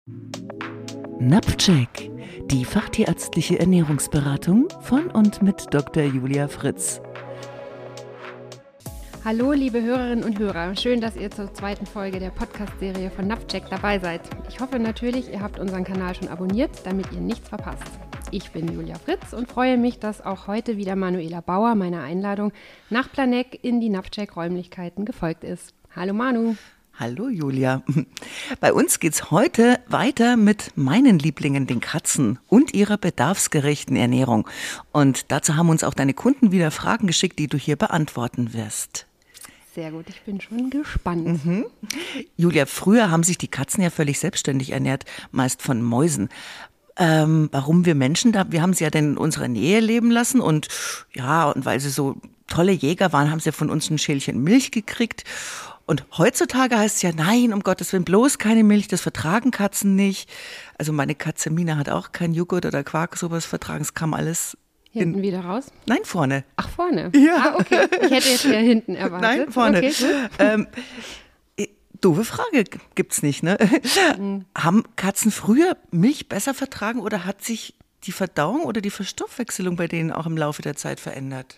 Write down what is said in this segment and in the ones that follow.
NAPCHEK, die fachtierärztliche Ernährungsberatung von und mit Dr. Julia Fritz. Hallo liebe Hörerinnen und Hörer, schön, dass ihr zur zweiten Folge der Podcast-Serie von NAPCHEK dabei seid. Ich hoffe natürlich, ihr habt unseren Kanal schon abonniert, damit ihr nichts verpasst. Ich bin Julia Fritz und freue mich, dass auch heute wieder Manuela Bauer meiner Einladung nach Planegg in die NAPCHEK-Räumlichkeiten gefolgt ist. Hallo Manu. Hallo Julia. Bei uns geht's heute weiter mit meinen Lieblingen, den Katzen und ihrer bedarfsgerechten Ernährung. Und dazu haben uns auch deine Kunden wieder Fragen geschickt, die du hier beantworten wirst. Sehr gut, ich bin schon gespannt. Julia, früher haben sich die Katzen ja völlig selbstständig ernährt, meist von Mäusen. Warum wir Menschen wir haben sie ja dann in unserer Nähe leben lassen und weil sie so tolle Jäger waren, haben sie von uns ein Schälchen Milch gekriegt. Und heutzutage heißt es ja, nein, um Gottes Willen, bloß keine Milch, das vertragen Katzen nicht. Also meine Katze Mina hat auch kein Joghurt oder Quark, sowas vertragen, es kam alles hinten wieder raus? Nein, vorne. Ach, vorne? Ja. Ah, okay. Ich hätte jetzt eher hinten erwartet. Nein, vorne. Okay, doofe Frage gibt's nicht, ne? Haben Katzen früher Milch besser vertragen oder hat sich die Verdauung oder die Verstoffwechselung bei denen auch im Laufe der Zeit verändert?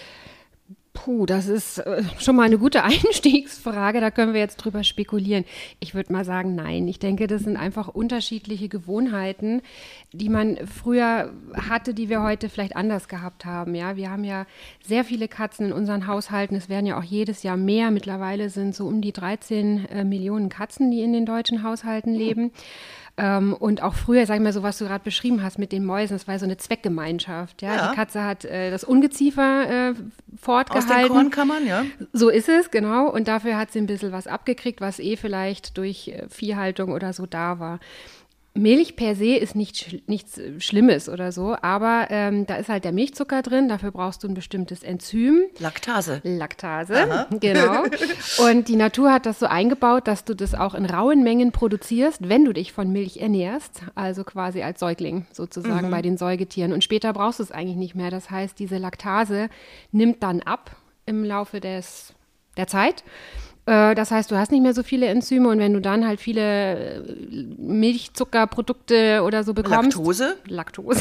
Puh, das ist schon mal eine gute Einstiegsfrage, da können wir jetzt drüber spekulieren. Ich würde mal sagen, nein. Ich denke, das sind einfach unterschiedliche Gewohnheiten, die man früher hatte, die wir heute vielleicht anders gehabt haben. Ja, wir haben ja sehr viele Katzen in unseren Haushalten. Es werden ja auch jedes Jahr mehr. Mittlerweile sind so um die 13 Millionen Katzen, die in den deutschen Haushalten leben. Und auch früher, sag ich mal, so was du gerade beschrieben hast mit den Mäusen, das war so eine Zweckgemeinschaft. Ja? Die Katze hat das Ungeziefer fortgehalten. Aus den Kornkammern, ja. So ist es, genau. Und dafür hat sie ein bisschen was abgekriegt, was vielleicht durch Viehhaltung oder so da war. Milch per se ist nichts Schlimmes oder so, aber da ist halt der Milchzucker drin, dafür brauchst du ein bestimmtes Enzym. Laktase, Aha. Genau. Und die Natur hat das so eingebaut, dass du das auch in rauen Mengen produzierst, wenn du dich von Milch ernährst, also quasi als Säugling sozusagen bei den Säugetieren. Und später brauchst du es eigentlich nicht mehr. Das heißt, diese Laktase nimmt dann ab im Laufe der Zeit. Das heißt, du hast nicht mehr so viele Enzyme und wenn du dann halt viele Milchzuckerprodukte oder so bekommst. Laktose.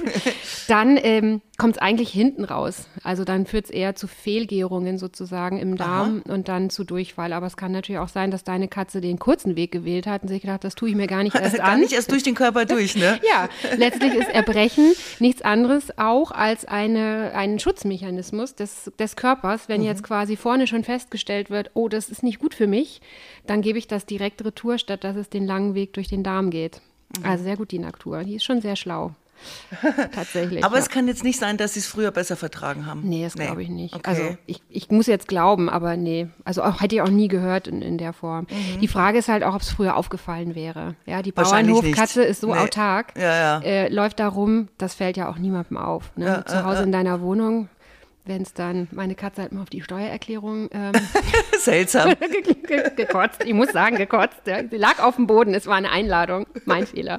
Dann kommt es eigentlich hinten raus. Also dann führt es eher zu Fehlgärungen sozusagen im Darm und dann zu Durchfall. Aber es kann natürlich auch sein, dass deine Katze den kurzen Weg gewählt hat und sich gedacht, das tue ich mir gar nicht erst an. Gar nicht erst durch den Körper durch, ne? Ja, letztlich ist Erbrechen nichts anderes auch als ein Schutzmechanismus des Körpers. Wenn jetzt quasi vorne schon festgestellt wird, oh, das ist nicht gut für mich, dann gebe ich das direkt retour, statt dass es den langen Weg durch den Darm geht. Also sehr gut die Natur, die ist schon sehr schlau. Tatsächlich. Aber es kann jetzt nicht sein, dass sie es früher besser vertragen haben. Nee, das glaube ich nicht. Okay. Also ich muss jetzt glauben, aber nee. Also hätte ich auch nie gehört in der Form. Die Frage ist halt auch, ob es früher aufgefallen wäre. Ja, die Bauernhofkatze ist so autark, läuft da rum, das fällt ja auch niemandem auf. Ne? Zu Hause in deiner Wohnung, wenn es dann, meine Katze hat mal auf die Steuererklärung seltsam gekotzt. Ich muss sagen, gekotzt. Ja. Sie lag auf dem Boden, es war eine Einladung, mein Fehler.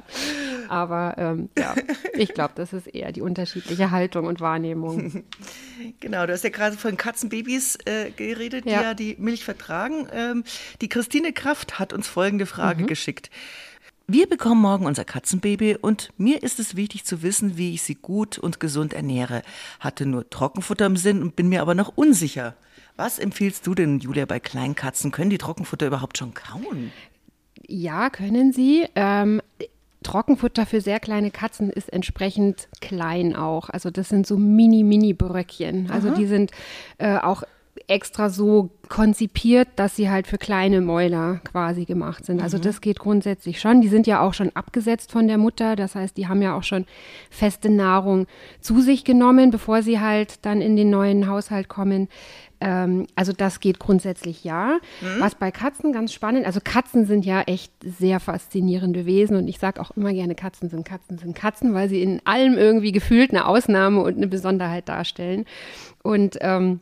Aber ich glaube, das ist eher die unterschiedliche Haltung und Wahrnehmung. Genau, du hast ja gerade von Katzenbabys geredet, die ja die Milch vertragen. Die Christine Kraft hat uns folgende Frage geschickt. Wir bekommen morgen unser Katzenbaby und mir ist es wichtig zu wissen, wie ich sie gut und gesund ernähre. Hatte nur Trockenfutter im Sinn und bin mir aber noch unsicher. Was empfiehlst du denn, Julia, bei Kleinkatzen? Können die Trockenfutter überhaupt schon kauen? Ja, können sie. Trockenfutter für sehr kleine Katzen ist entsprechend klein auch. Also das sind so Mini-Bröckchen. Also die sind auch extra so konzipiert, dass sie halt für kleine Mäuler quasi gemacht sind. Also das geht grundsätzlich schon. Die sind ja auch schon abgesetzt von der Mutter. Das heißt, die haben ja auch schon feste Nahrung zu sich genommen, bevor sie halt dann in den neuen Haushalt kommen. Also das geht grundsätzlich ja. Was bei Katzen ganz spannend, also Katzen sind ja echt sehr faszinierende Wesen und ich sage auch immer gerne, Katzen sind Katzen, weil sie in allem irgendwie gefühlt eine Ausnahme und eine Besonderheit darstellen. Und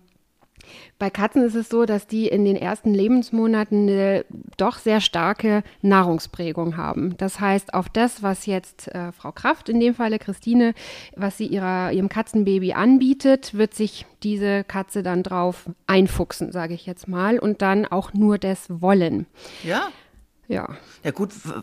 bei Katzen ist es so, dass die in den ersten Lebensmonaten eine doch sehr starke Nahrungsprägung haben. Das heißt, auf das, was jetzt Frau Kraft, in dem Falle Christine, was sie ihrem Katzenbaby anbietet, wird sich diese Katze dann drauf einfuchsen, sage ich jetzt mal, und dann auch nur das wollen. Ja? Ja. Ja gut,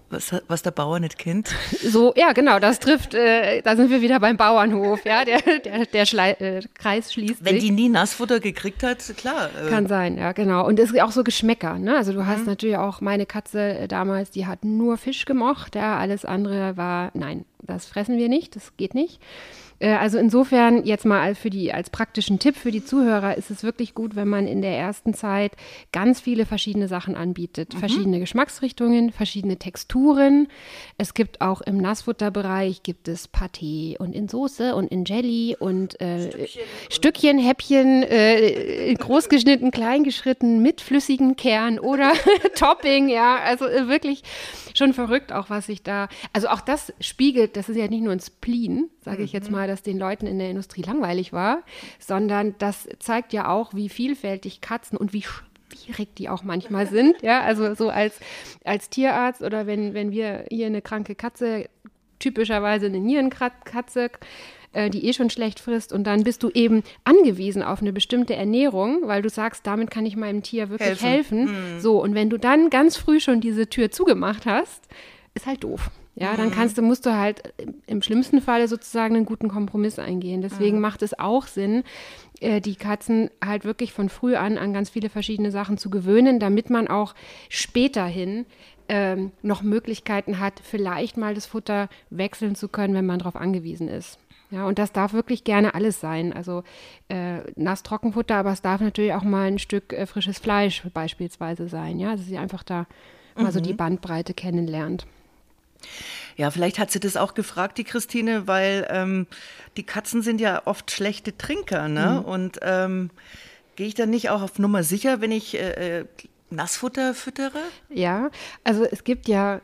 Was der Bauer nicht kennt. So, ja, genau, das trifft, da sind wir wieder beim Bauernhof, ja, der Kreis schließt Wenn sich. die nie Nassfutter gekriegt hat, klar. Kann sein, ja, genau. Und es ist auch so Geschmäcker, ne? Also du hast natürlich auch, meine Katze damals, die hat nur Fisch gemocht, ja, alles andere war, nein, das fressen wir nicht, das geht nicht. Also insofern jetzt mal als praktischen Tipp für die Zuhörer ist es wirklich gut, wenn man in der ersten Zeit ganz viele verschiedene Sachen anbietet. Verschiedene Geschmacksrichtungen, verschiedene Texturen. Es gibt auch im Nassfutterbereich gibt es Pâté und in Soße und in Jelly und Stückchen, Häppchen, groß geschnitten, klein geschnitten, mit flüssigem Kern oder Topping, ja. Also wirklich schon verrückt auch, was sich da, also auch das spiegelt, das ist ja nicht nur ein Spleen, sage ich jetzt mal, dass den Leuten in der Industrie langweilig war, sondern das zeigt ja auch, wie vielfältig Katzen und wie schwierig die auch manchmal sind. Ja, also so als Tierarzt oder wenn wir hier eine kranke Katze, typischerweise eine Nierenkatze, die schon schlecht frisst und dann bist du eben angewiesen auf eine bestimmte Ernährung, weil du sagst, damit kann ich meinem Tier wirklich helfen. So, und wenn du dann ganz früh schon diese Tür zugemacht hast, ist halt doof. Ja, dann musst du halt im schlimmsten Falle sozusagen einen guten Kompromiss eingehen. Deswegen macht es auch Sinn, die Katzen halt wirklich von früh an ganz viele verschiedene Sachen zu gewöhnen, damit man auch späterhin noch Möglichkeiten hat, vielleicht mal das Futter wechseln zu können, wenn man darauf angewiesen ist. Ja, und das darf wirklich gerne alles sein. Also Nass-Trockenfutter, aber es darf natürlich auch mal ein Stück frisches Fleisch beispielsweise sein. Ja, dass sie einfach da mal so die Bandbreite kennenlernt. Ja, vielleicht hat sie das auch gefragt, die Christine, weil die Katzen sind ja oft schlechte Trinker, ne? Und gehe ich dann nicht auch auf Nummer sicher, wenn ich Nassfutter füttere? Ja, also es gibt ja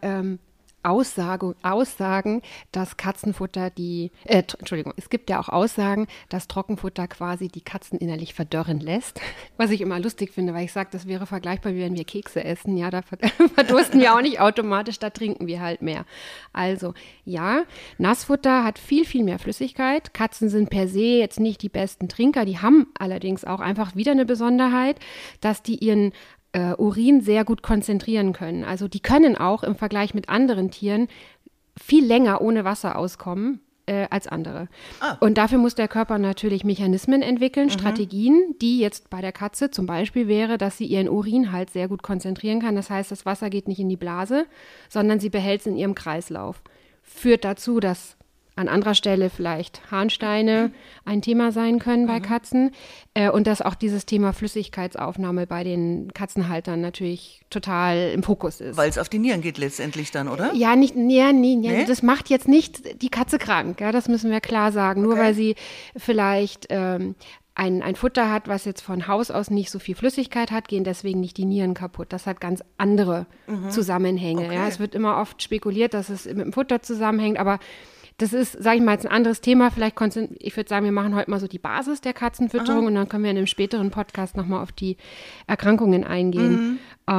Aussagen, dass Katzenfutter es gibt ja auch Aussagen, dass Trockenfutter quasi die Katzen innerlich verdörren lässt. Was ich immer lustig finde, weil ich sage, das wäre vergleichbar, wie wenn wir Kekse essen. Ja, da verdursten wir auch nicht automatisch, da trinken wir halt mehr. Also ja, Nassfutter hat viel, viel mehr Flüssigkeit. Katzen sind per se jetzt nicht die besten Trinker. Die haben allerdings auch einfach wieder eine Besonderheit, dass die ihren Urin sehr gut konzentrieren können. Also die können auch im Vergleich mit anderen Tieren viel länger ohne Wasser auskommen als andere. Und dafür muss der Körper natürlich Mechanismen entwickeln, Strategien, die jetzt bei der Katze zum Beispiel wäre, dass sie ihren Urin halt sehr gut konzentrieren kann. Das heißt, das Wasser geht nicht in die Blase, sondern sie behält es in ihrem Kreislauf. Führt dazu, dass an anderer Stelle vielleicht Harnsteine ein Thema sein können bei Katzen und dass auch dieses Thema Flüssigkeitsaufnahme bei den Katzenhaltern natürlich total im Fokus ist. Weil es auf die Nieren geht letztendlich dann, oder? Ja, nee? Das macht jetzt nicht die Katze krank, ja, das müssen wir klar sagen. Nur weil sie vielleicht ein Futter hat, was jetzt von Haus aus nicht so viel Flüssigkeit hat, gehen deswegen nicht die Nieren kaputt. Das hat ganz andere Zusammenhänge. Ja. Es wird immer oft spekuliert, dass es mit dem Futter zusammenhängt, aber das ist, sage ich mal, jetzt ein anderes Thema. Ich würde sagen, wir machen heute mal so die Basis der Katzenfütterung und dann können wir in einem späteren Podcast nochmal auf die Erkrankungen eingehen.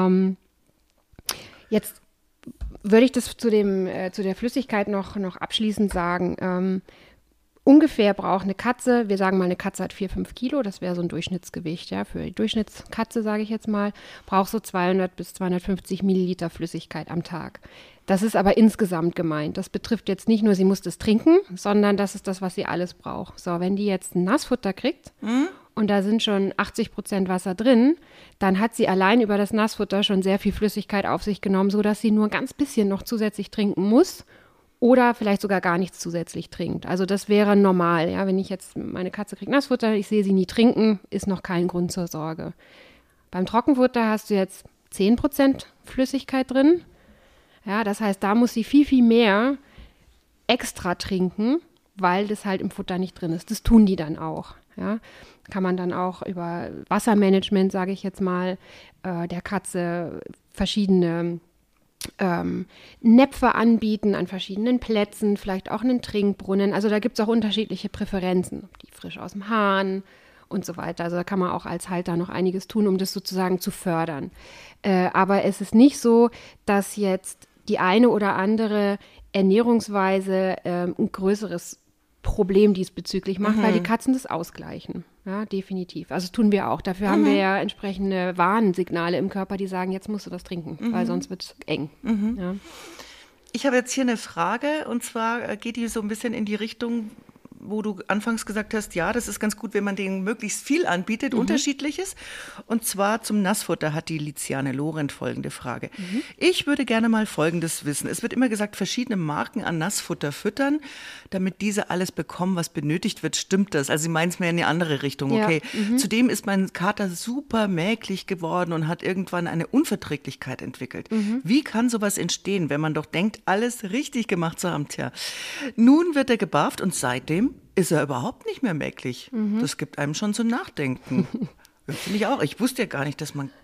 Jetzt würde ich das zu der Flüssigkeit noch abschließend sagen. Ungefähr braucht eine Katze, wir sagen mal, eine Katze hat 4-5 Kilo, das wäre so ein Durchschnittsgewicht, ja, für die Durchschnittskatze, sage ich jetzt mal, braucht so 200 bis 250 Milliliter Flüssigkeit am Tag. Das ist aber insgesamt gemeint. Das betrifft jetzt nicht nur, sie muss das trinken, sondern das ist das, was sie alles braucht. So, wenn die jetzt ein Nassfutter kriegt und da sind schon 80% Wasser drin, dann hat sie allein über das Nassfutter schon sehr viel Flüssigkeit auf sich genommen, sodass sie nur ein ganz bisschen noch zusätzlich trinken muss. Oder vielleicht sogar gar nichts zusätzlich trinkt. Also das wäre normal. Ja? Wenn ich jetzt, meine Katze kriegt Nassfutter, ich sehe sie nie trinken, ist noch kein Grund zur Sorge. Beim Trockenfutter hast du jetzt 10% Flüssigkeit drin. Ja, das heißt, da muss sie viel, viel mehr extra trinken, weil das halt im Futter nicht drin ist. Das tun die dann auch. Ja? Kann man dann auch über Wassermanagement, sage ich jetzt mal, der Katze verschiedene Näpfe anbieten an verschiedenen Plätzen, vielleicht auch einen Trinkbrunnen. Also da gibt es auch unterschiedliche Präferenzen, die frisch aus dem Hahn und so weiter. Also da kann man auch als Halter noch einiges tun, um das sozusagen zu fördern. Aber es ist nicht so, dass jetzt die eine oder andere Ernährungsweise ein größeres Problem diesbezüglich macht, weil die Katzen das ausgleichen. Ja, definitiv. Also das tun wir auch. Dafür haben wir ja entsprechende Warnsignale im Körper, die sagen, jetzt musst du das trinken, weil sonst wird es eng. Ja. Ich habe jetzt hier eine Frage und zwar geht die so ein bisschen in die Richtung, wo du anfangs gesagt hast, ja, das ist ganz gut, wenn man denen möglichst viel anbietet, unterschiedliches. Und zwar zum Nassfutter hat die Liziane Lorenz folgende Frage. Ich würde gerne mal Folgendes wissen. Es wird immer gesagt, verschiedene Marken an Nassfutter füttern, damit diese alles bekommen, was benötigt wird. Stimmt das? Also sie meint es mir in eine andere Richtung, okay. Ja. Zudem ist mein Kater super mäglich geworden und hat irgendwann eine Unverträglichkeit entwickelt. Wie kann sowas entstehen, wenn man doch denkt, alles richtig gemacht zu haben? Tja, nun wird er gebarft und seitdem ist er überhaupt nicht mehr mäglich. Das gibt einem schon zum Nachdenken. Finde ich auch. Ich wusste ja gar nicht,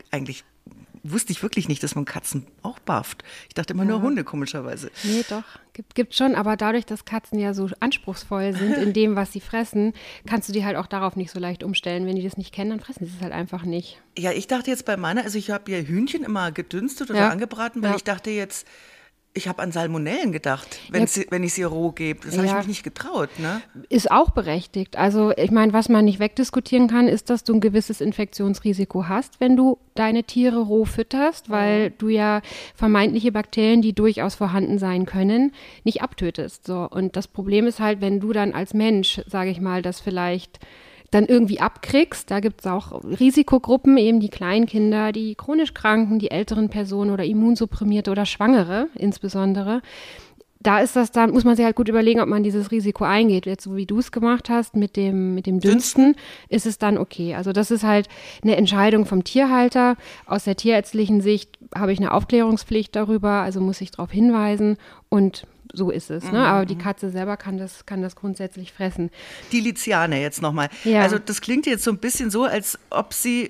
wusste ich wirklich nicht, dass man Katzen auch barft. Ich dachte immer nur Hunde, komischerweise. Nee, doch. Gibt schon, aber dadurch, dass Katzen ja so anspruchsvoll sind in dem, was sie fressen, kannst du die halt auch darauf nicht so leicht umstellen. Wenn die das nicht kennen, dann fressen sie es halt einfach nicht. Ja, ich dachte jetzt bei meiner, also ich habe ihr Hühnchen immer gedünstet oder angebraten, weil ich dachte jetzt, ich habe an Salmonellen gedacht, wenn ich sie roh gebe. Das habe ich mich nicht getraut. Ne? Ist auch berechtigt. Also ich meine, was man nicht wegdiskutieren kann, ist, dass du ein gewisses Infektionsrisiko hast, wenn du deine Tiere roh fütterst, weil du ja vermeintliche Bakterien, die durchaus vorhanden sein können, nicht abtötest. So. Und das Problem ist halt, wenn du dann als Mensch, sage ich mal, das vielleicht dann irgendwie abkriegst. Da gibt es auch Risikogruppen, eben die Kleinkinder, die chronisch Kranken, die älteren Personen oder Immunsupprimierte oder Schwangere insbesondere. Da ist das dann, muss man sich halt gut überlegen, ob man dieses Risiko eingeht. Jetzt so wie du es gemacht hast mit dem Dünsten, ist es dann okay. Also das ist halt eine Entscheidung vom Tierhalter. Aus der tierärztlichen Sicht habe ich eine Aufklärungspflicht darüber, also muss ich darauf hinweisen und so ist es, ne? Aber die Katze selber kann das grundsätzlich fressen. Die Liziane jetzt nochmal. Ja. Also das klingt jetzt so ein bisschen so, als ob sie,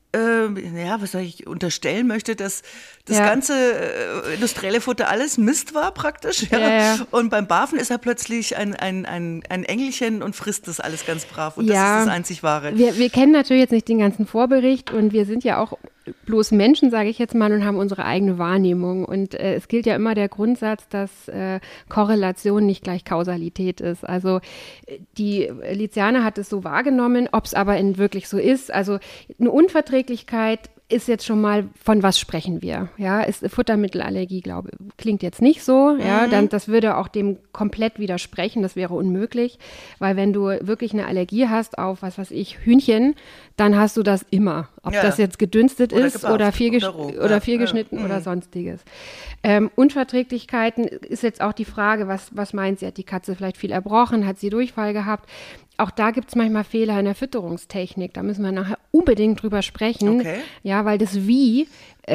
was soll ich unterstellen möchte, dass das ganze industrielle Futter alles Mist war praktisch. Ja? Und beim Barfen ist er plötzlich ein Engelchen und frisst das alles ganz brav. Und das ist das einzig Wahre. Wir kennen natürlich jetzt nicht den ganzen Vorbericht und wir sind ja auch bloß Menschen, sage ich jetzt mal, und haben unsere eigene Wahrnehmung. Und es gilt ja immer der Grundsatz, dass Korrelation nicht gleich Kausalität ist. Also die Liziane hat es so wahrgenommen, ob es aber wirklich so ist. Also eine Unverträglichkeit ist jetzt schon mal, von was sprechen wir? Ja, ist Futtermittelallergie, glaube ich, klingt jetzt nicht so. Ja, dann das würde auch dem komplett widersprechen. Das wäre unmöglich, weil wenn du wirklich eine Allergie hast auf, was weiß ich, Hühnchen, dann hast du das immer. Ob das jetzt gedünstet oder ist oder viel geschnitten oder sonstiges. Unverträglichkeiten ist jetzt auch die Frage, was meint sie? Hat die Katze vielleicht viel erbrochen? Hat sie Durchfall gehabt? Auch da gibt es manchmal Fehler in der Fütterungstechnik. Da müssen wir nachher unbedingt drüber sprechen. Okay. Ja, weil das wie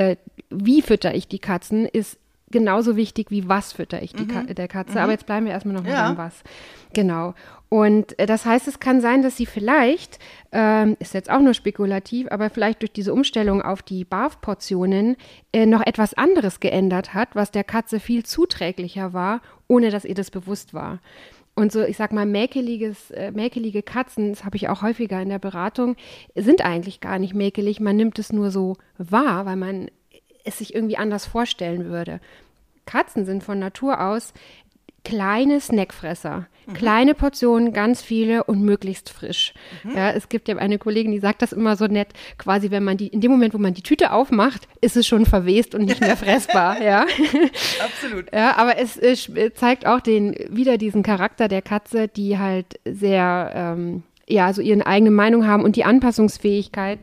fütter ich die Katzen, ist genauso wichtig wie was fütter ich der Katze. Aber jetzt bleiben wir erstmal noch mal beim was. Genau. Und das heißt, es kann sein, dass sie vielleicht, ist jetzt auch nur spekulativ, aber vielleicht durch diese Umstellung auf die BARF-Portionen noch etwas anderes geändert hat, was der Katze viel zuträglicher war, ohne dass ihr das bewusst war. Und so, ich sag mal, mäkelige Katzen, das habe ich auch häufiger in der Beratung, sind eigentlich gar nicht mäkelig. Man nimmt es nur so wahr, weil man es sich irgendwie anders vorstellen würde. Katzen sind von Natur aus kleine Snackfresser. Kleine Portionen, ganz viele und möglichst frisch. Ja, es gibt ja eine Kollegin, die sagt das immer so nett, quasi wenn man in dem Moment, wo man die Tüte aufmacht, ist es schon verwest und nicht mehr fressbar. Ja. Absolut. Ja, aber es zeigt auch wieder diesen Charakter der Katze, die halt sehr, so ihre eigene Meinung haben und die Anpassungsfähigkeit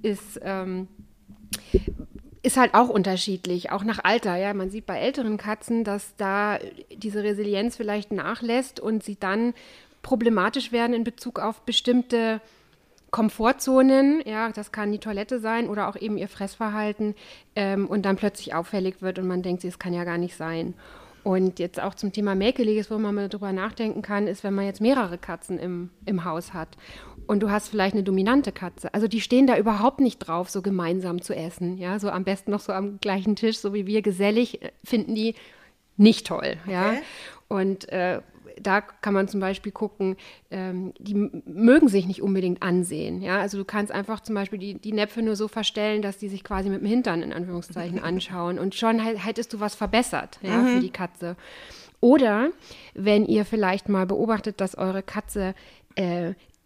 ist halt auch unterschiedlich, auch nach Alter. Ja, man sieht bei älteren Katzen, dass da diese Resilienz vielleicht nachlässt und sie dann problematisch werden in Bezug auf bestimmte Komfortzonen. Ja, das kann die Toilette sein oder auch eben ihr Fressverhalten und dann plötzlich auffällig wird und man denkt, es kann ja gar nicht sein. Und jetzt auch zum Thema Mäkeliges, wo man mal drüber nachdenken kann, ist, wenn man jetzt mehrere Katzen im Haus hat und du hast vielleicht eine dominante Katze. Also die stehen da überhaupt nicht drauf, so gemeinsam zu essen. Ja, so am besten noch so am gleichen Tisch, so wie wir, gesellig, finden die nicht toll. Ja, okay. Und da kann man zum Beispiel gucken, die mögen sich nicht unbedingt ansehen. Ja? Also du kannst einfach zum Beispiel die Näpfe nur so verstellen, dass die sich quasi mit dem Hintern in Anführungszeichen anschauen und schon hättest du was verbessert für die Katze. Oder wenn ihr vielleicht mal beobachtet, dass eure Katze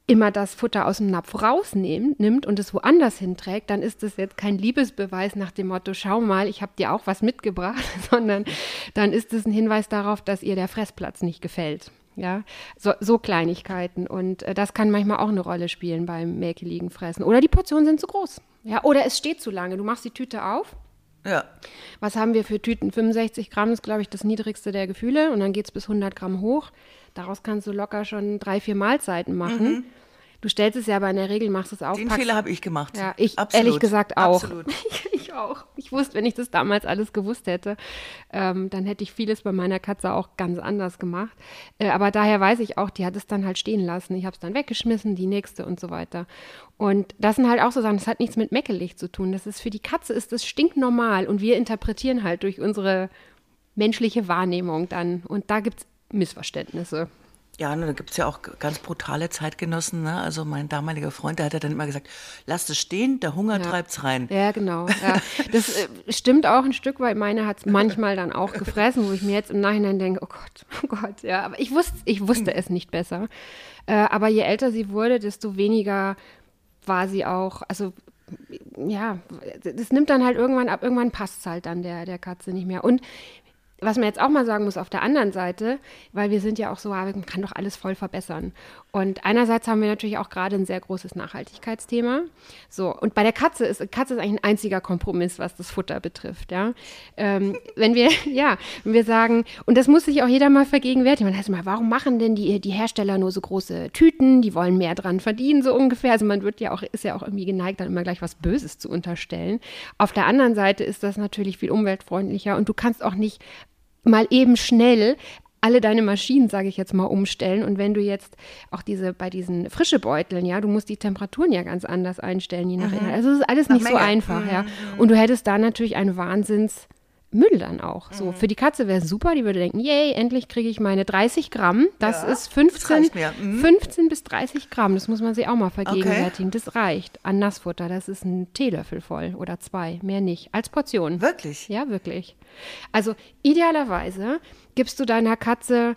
immer das Futter aus dem Napf rausnimmt und es woanders hinträgt, dann ist das jetzt kein Liebesbeweis nach dem Motto, schau mal, ich habe dir auch was mitgebracht, sondern dann ist es ein Hinweis darauf, dass ihr der Fressplatz nicht gefällt. Ja, so Kleinigkeiten. Und das kann manchmal auch eine Rolle spielen beim mäkeligen Fressen. Oder die Portionen sind zu groß. Ja, oder es steht zu lange. Du machst die Tüte auf. Ja. Was haben wir für Tüten? 65 Gramm ist, glaube ich, das niedrigste der Gefühle. Und dann geht es bis 100 Gramm hoch. Daraus kannst du locker schon 3-4 Mahlzeiten machen. Mhm. Du stellst es ja aber in der Regel, machst es auf. Den Fehler habe ich gemacht. Ja, ich Absolut. Ehrlich gesagt auch. Absolut. Ich auch. Ich wusste, wenn ich das damals alles gewusst hätte, dann hätte ich vieles bei meiner Katze auch ganz anders gemacht. Aber daher weiß ich auch, die hat es dann halt stehen lassen. Ich habe es dann weggeschmissen, die nächste und so weiter. Und das sind halt auch so Sachen, das hat nichts mit meckelig zu tun. Das ist für die Katze ist das stinknormal und wir interpretieren halt durch unsere menschliche Wahrnehmung dann. Und da gibt es Missverständnisse. Ja, da gibt es ja auch ganz brutale Zeitgenossen. Ne? Also mein damaliger Freund, der hat ja dann immer gesagt, lasst es stehen, der Hunger treibt's rein. Ja, genau. Ja. Das stimmt auch ein Stück, weil meine hat es manchmal dann auch gefressen, wo ich mir jetzt im Nachhinein denke, oh Gott, ja. Aber ich wusste es nicht besser. Aber je älter sie wurde, desto weniger war sie auch, also ja, das nimmt dann halt irgendwann ab, irgendwann passt es halt dann der Katze nicht mehr. Und was man jetzt auch mal sagen muss auf der anderen Seite, weil wir sind ja auch so, man kann doch alles voll verbessern. Und einerseits haben wir natürlich auch gerade ein sehr großes Nachhaltigkeitsthema. So, und bei der Katze ist eigentlich ein einziger Kompromiss, was das Futter betrifft. Ja? Wenn wir sagen, und das muss sich auch jeder mal vergegenwärtigen, man heißt mal, warum machen denn die Hersteller nur so große Tüten, die wollen mehr dran verdienen, so ungefähr. Also man ist ja auch irgendwie geneigt, dann immer gleich was Böses zu unterstellen. Auf der anderen Seite ist das natürlich viel umweltfreundlicher und du kannst auch nicht mal eben schnell alle deine Maschinen, sage ich jetzt mal, umstellen. Und wenn du jetzt auch bei diesen Frischebeuteln, ja, du musst die Temperaturen ja ganz anders einstellen, je nach Inhalt. Also es ist alles nicht so einfach, ja. Und du hättest da natürlich einen Wahnsinnsmüll dann auch. So, für die Katze wäre es super, die würde denken, yay, endlich kriege ich meine 30 Gramm. Das ist 15 bis 30 Gramm. Das muss man sich auch mal vergegenwärtigen. Okay. Das reicht an Nassfutter. Das ist ein Teelöffel voll oder 2, mehr nicht. Als Portion. Wirklich? Ja, wirklich. Also idealerweise gibst du deiner Katze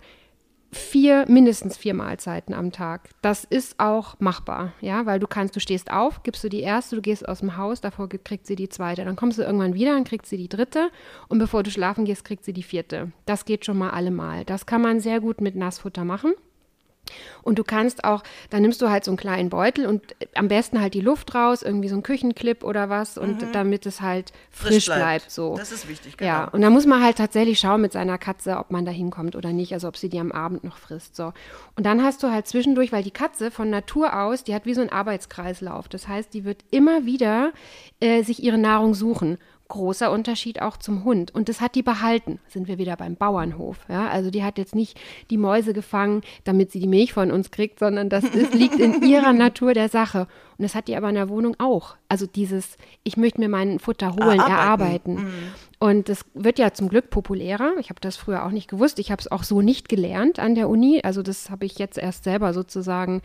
mindestens 4 Mahlzeiten am Tag. Das ist auch machbar, ja, weil du stehst auf, gibst du die erste, du gehst aus dem Haus, davor kriegt sie die zweite, dann kommst du irgendwann wieder, dann kriegt sie die dritte und bevor du schlafen gehst, kriegt sie die vierte. Das geht schon mal allemal. Das kann man sehr gut mit Nassfutter machen. Und du kannst auch, dann nimmst du halt so einen kleinen Beutel und am besten halt die Luft raus, irgendwie so ein Küchenclip oder was und damit es halt frisch bleibt. So. Das ist wichtig, genau. Ja, und da muss man halt tatsächlich schauen mit seiner Katze, ob man da hinkommt oder nicht, also ob sie die am Abend noch frisst. So. Und dann hast du halt zwischendurch, weil die Katze von Natur aus, die hat wie so einen Arbeitskreislauf. Das heißt, die wird immer wieder sich ihre Nahrung suchen. Großer Unterschied auch zum Hund. Und das hat die behalten. Sind wir wieder beim Bauernhof. Ja? Also die hat jetzt nicht die Mäuse gefangen, damit sie die Milch von uns kriegt, sondern das liegt in ihrer Natur der Sache. Und das hat die aber in der Wohnung auch. Also dieses, ich möchte mir mein Futter holen, erarbeiten. Und das wird ja zum Glück populärer. Ich habe das früher auch nicht gewusst. Ich habe es auch so nicht gelernt an der Uni. Also das habe ich jetzt erst selber sozusagen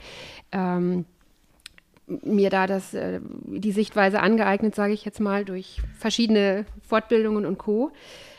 mir da die Sichtweise angeeignet, sage ich jetzt mal, durch verschiedene Fortbildungen und Co.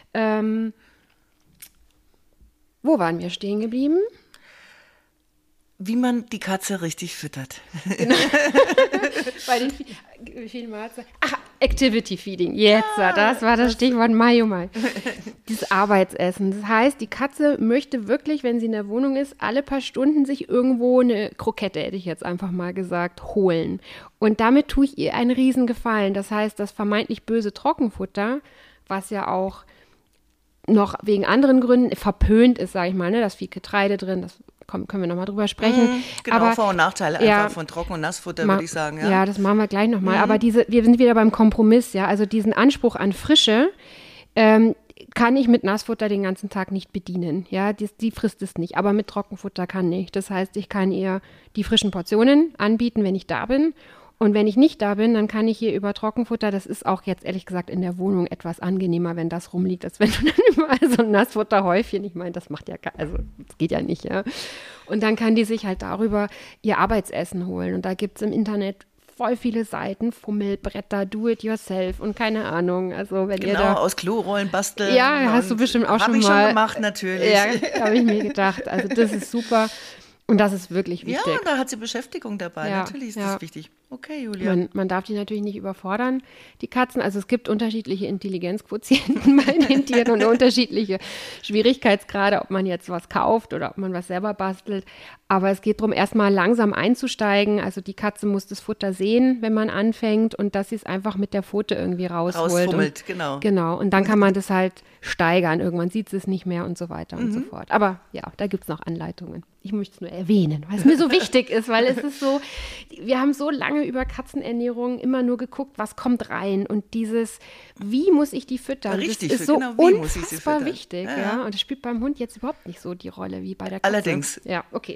Wo waren wir stehen geblieben? Wie man die Katze richtig füttert. Genau. Bei den vielen Mahlzeiten. Ach, Activity Feeding. Jetzt, das war das Stichwort Mai, oh Mai. Dieses Arbeitsessen. Das heißt, die Katze möchte wirklich, wenn sie in der Wohnung ist, alle paar Stunden sich irgendwo eine Krokette, hätte ich jetzt einfach mal gesagt, holen. Und damit tue ich ihr einen Riesengefallen. Das heißt, das vermeintlich böse Trockenfutter, was ja auch noch wegen anderen Gründen verpönt ist, sage ich mal, ne? Da ist viel Getreide drin, das können wir nochmal drüber sprechen. Genau, aber Vor- und Nachteile einfach von Trocken- und Nassfutter, würde ich sagen. Ja, das machen wir gleich nochmal. Aber wir sind wieder beim Kompromiss, ja. Also diesen Anspruch an Frische kann ich mit Nassfutter den ganzen Tag nicht bedienen. Ja, die frisst es nicht. Aber mit Trockenfutter kann ich. Das heißt, ich kann ihr die frischen Portionen anbieten, wenn ich da bin. Und wenn ich nicht da bin, dann kann ich hier über Trockenfutter, das ist auch jetzt ehrlich gesagt in der Wohnung etwas angenehmer, wenn das rumliegt, als wenn du dann überall so ein Nassfutterhäufchen, ich meine, das geht ja nicht, ja. Und dann kann die sich halt darüber ihr Arbeitsessen holen. Und da gibt es im Internet voll viele Seiten, Fummelbretter, Do-it-yourself und keine Ahnung. Also wenn ihr da aus Klorollen basteln. Ja, hast du bestimmt auch schon mal. Habe ich schon gemacht, natürlich. Ja, habe ich mir gedacht. Also das ist super. Und das ist wirklich wichtig. Ja, und da hat sie Beschäftigung dabei. Ja, Natürlich ist ja. das wichtig. Okay, Julia. Man darf die natürlich nicht überfordern, die Katzen. Also es gibt unterschiedliche Intelligenzquotienten bei den Tieren und unterschiedliche Schwierigkeitsgrade, ob man jetzt was kauft oder ob man was selber bastelt. Aber es geht darum, erstmal langsam einzusteigen. Also die Katze muss das Futter sehen, wenn man anfängt, und dass sie es einfach mit der Pfote irgendwie rausholt. Rausfummelt, genau. Genau, und dann kann man das halt steigern. Irgendwann sieht sie es nicht mehr und so weiter und so fort. Aber ja, da gibt es noch Anleitungen. Ich möchte es nur erwähnen, weil es mir so wichtig ist, weil es ist so, wir haben so lange über Katzenernährung immer nur geguckt, was kommt rein, und dieses, wie muss ich die füttern, Richtig, das ist so genau, wie muss ich sie unfassbar füttern? wichtig. Ja, Ja. ja. Und das spielt beim Hund jetzt überhaupt nicht so die Rolle wie bei der Katze. Allerdings. Ja, okay.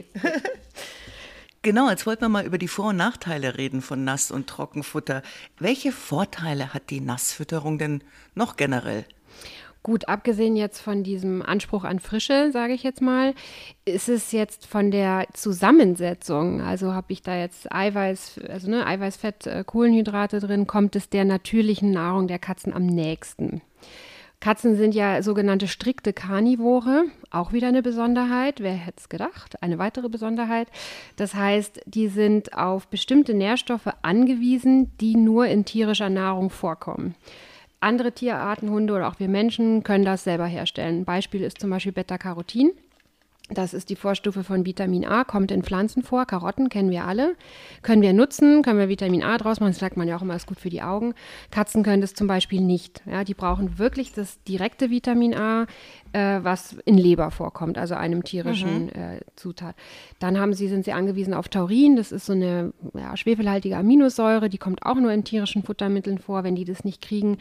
Genau, jetzt wollten wir mal über die Vor- und Nachteile reden von Nass- und Trockenfutter. Welche Vorteile hat die Nassfütterung denn noch generell? Gut, abgesehen jetzt von diesem Anspruch an Frische, sage ich jetzt mal, ist es jetzt von der Zusammensetzung, also habe ich da jetzt Eiweiß, also Eiweiß, Fett, Kohlenhydrate drin, kommt es der natürlichen Nahrung der Katzen am nächsten. Katzen sind ja sogenannte strikte Karnivore, auch wieder eine Besonderheit. Wer hätte es gedacht? Eine weitere Besonderheit. Das heißt, die sind auf bestimmte Nährstoffe angewiesen, die nur in tierischer Nahrung vorkommen. Andere Tierarten, Hunde oder auch wir Menschen, können das selber herstellen. Ein Beispiel ist zum Beispiel Beta-Carotin. Das ist die Vorstufe von Vitamin A, kommt in Pflanzen vor. Karotten kennen wir alle. Können wir nutzen, können wir Vitamin A draus machen. Das sagt man ja auch immer, ist gut für die Augen. Katzen können das zum Beispiel nicht. Ja, die brauchen wirklich das direkte Vitamin A, was in Leber vorkommt, also einem tierischen Zutat. Dann sind sie angewiesen auf Taurin. Das ist so eine schwefelhaltige Aminosäure. Die kommt auch nur in tierischen Futtermitteln vor. Wenn die das nicht kriegen,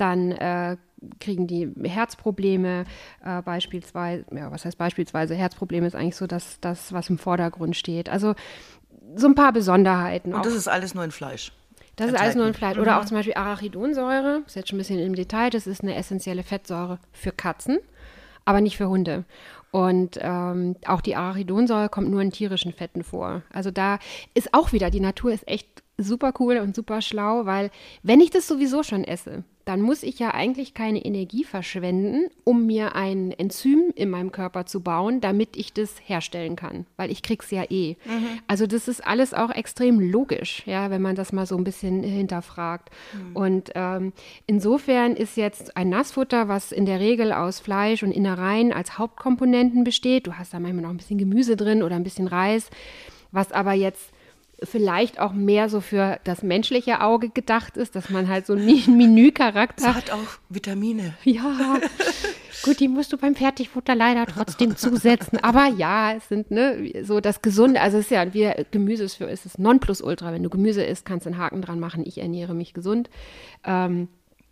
dann kriegen die Herzprobleme beispielsweise. Ja, was heißt beispielsweise? Herzprobleme ist eigentlich so das, was im Vordergrund steht. Also so ein paar Besonderheiten. Und das ist alles nur in Fleisch? Das ist alles nur in Fleisch. Oder auch zum Beispiel Arachidonsäure, ist jetzt schon ein bisschen im Detail, das ist eine essentielle Fettsäure für Katzen, aber nicht für Hunde. Und auch die Arachidonsäure kommt nur in tierischen Fetten vor. Also da ist auch wieder, die Natur ist echt super cool und super schlau, weil wenn ich das sowieso schon esse, dann muss ich ja eigentlich keine Energie verschwenden, um mir ein Enzym in meinem Körper zu bauen, damit ich das herstellen kann, weil ich krieg's ja eh. Also das ist alles auch extrem logisch, ja, wenn man das mal so ein bisschen hinterfragt. Und insofern ist jetzt ein Nassfutter, was in der Regel aus Fleisch und Innereien als Hauptkomponenten besteht, du hast da manchmal noch ein bisschen Gemüse drin oder ein bisschen Reis, was aber jetzt vielleicht auch mehr so für das menschliche Auge gedacht ist, dass man halt so einen Menücharakter Es hat auch Vitamine. Ja, gut, die musst du beim Fertigfutter leider trotzdem zusetzen. Aber ja, es sind so das Gesunde, also es ist ja, Gemüse ist es Nonplusultra. Wenn du Gemüse isst, kannst du einen Haken dran machen, ich ernähre mich gesund. Für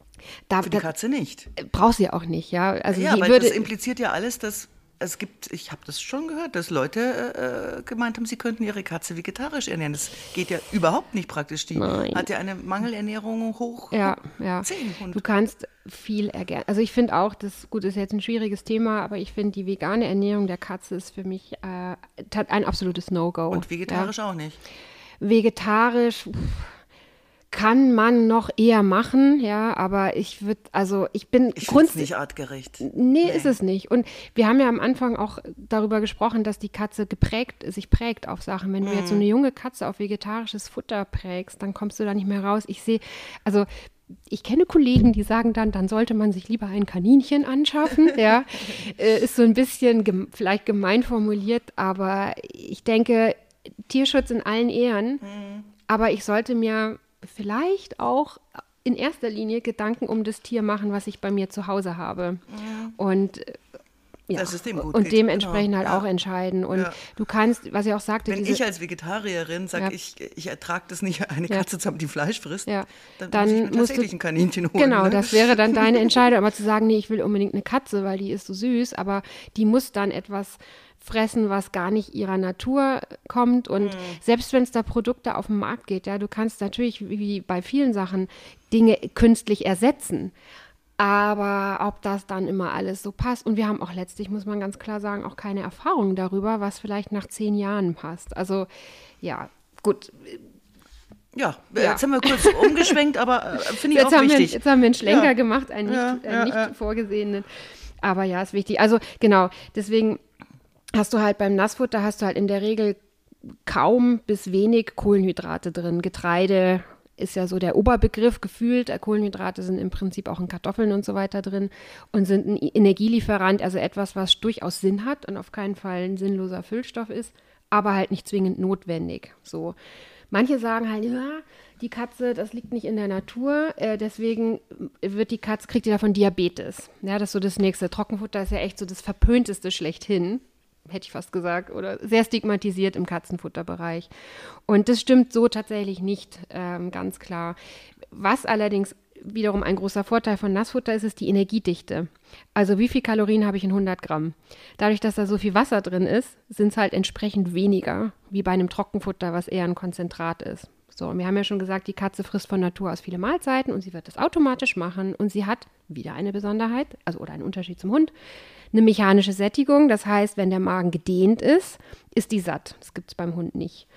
die Katze nicht. Brauchst du ja auch nicht, ja. Also Ja, weil das impliziert ja alles, dass es gibt, ich habe das schon gehört, dass Leute gemeint haben, sie könnten ihre Katze vegetarisch ernähren. Das geht ja überhaupt nicht praktisch. Die hat ja eine Mangelernährung hoch 10. Du kannst viel ergänzen. Also ich finde auch, das ist jetzt ein schwieriges Thema, aber ich finde, die vegane Ernährung der Katze ist für mich ein absolutes No-Go. Und vegetarisch auch nicht? Vegetarisch kann man noch eher machen, ja, aber ich bin grundsätzlich nicht artgerecht. Nee, ist es nicht. Und wir haben ja am Anfang auch darüber gesprochen, dass die Katze sich prägt auf Sachen. Wenn du jetzt so eine junge Katze auf vegetarisches Futter prägst, dann kommst du da nicht mehr raus. Ich kenne Kollegen, die sagen dann sollte man sich lieber ein Kaninchen anschaffen. Ja, ist so ein bisschen vielleicht gemein formuliert, aber ich denke, Tierschutz in allen Ehren, aber ich sollte mir vielleicht auch in erster Linie Gedanken um das Tier machen, was ich bei mir zu Hause habe. Und dass es dem gut und geht. dementsprechend halt auch entscheiden. Und du kannst, was ich auch sagte, wenn ich als Vegetarierin sage, ich ertrage das nicht, eine Katze zu haben, die Fleisch frisst, dann muss ich mir tatsächlich ein Kaninchen holen. Genau, das wäre dann deine Entscheidung. Aber zu sagen, nee, ich will unbedingt eine Katze, weil die ist so süß, aber die muss dann etwas fressen, was gar nicht ihrer Natur kommt. Und selbst wenn es da Produkte auf den Markt geht, ja, du kannst natürlich, wie bei vielen Sachen, Dinge künstlich ersetzen. Aber ob das dann immer alles so passt. Und wir haben auch letztlich, muss man ganz klar sagen, auch keine Erfahrung darüber, was vielleicht nach 10 Jahren passt. Also, ja, gut. Ja, jetzt haben wir kurz umgeschwenkt, aber finde ich auch wichtig. Jetzt haben wir einen Schlenker gemacht, einen nicht vorgesehenen. Aber ja, ist wichtig. Also, genau, deswegen hast du halt beim Nassfutter in der Regel kaum bis wenig Kohlenhydrate drin. Getreide ist ja so der Oberbegriff gefühlt. Kohlenhydrate sind im Prinzip auch in Kartoffeln und so weiter drin und sind ein Energielieferant, also etwas, was durchaus Sinn hat und auf keinen Fall ein sinnloser Füllstoff ist, aber halt nicht zwingend notwendig. So. Manche sagen halt, ja, die Katze, das liegt nicht in der Natur, deswegen kriegt die davon Diabetes. Ja, das ist so das Nächste. Trockenfutter ist ja echt so das Verpönteste schlechthin, hätte ich fast gesagt, oder sehr stigmatisiert im Katzenfutterbereich. Und das stimmt so tatsächlich nicht, ganz klar. Was allerdings wiederum ein großer Vorteil von Nassfutter ist, ist die Energiedichte. Also wie viel Kalorien habe ich in 100 Gramm? Dadurch, dass da so viel Wasser drin ist, sind es halt entsprechend weniger, wie bei einem Trockenfutter, was eher ein Konzentrat ist. So, und wir haben ja schon gesagt, die Katze frisst von Natur aus viele Mahlzeiten und sie wird das automatisch machen und sie hat wieder eine Besonderheit, also oder einen Unterschied zum Hund, eine mechanische Sättigung. Das heißt, wenn der Magen gedehnt ist, ist die satt. Das gibt es beim Hund nicht.